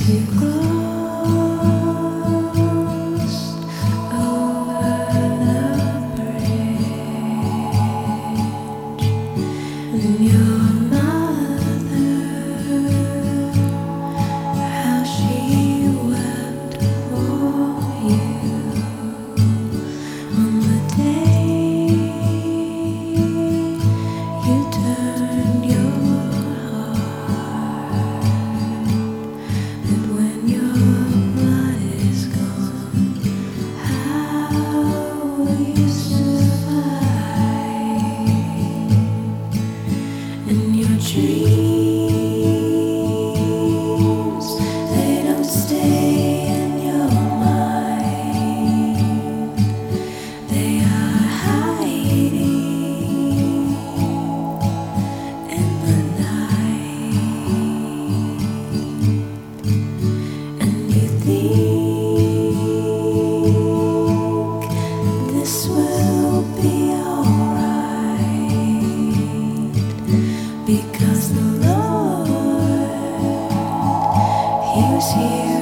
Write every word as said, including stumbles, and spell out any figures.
you cross over the bridge, and your mother, how she wept for you on the day you turned your heart. And when your blood is gone, how will you survive? And your dreams, they don't stay in your mind. They are hiding in the night. And you think this will be alright, because the Lord, He was here.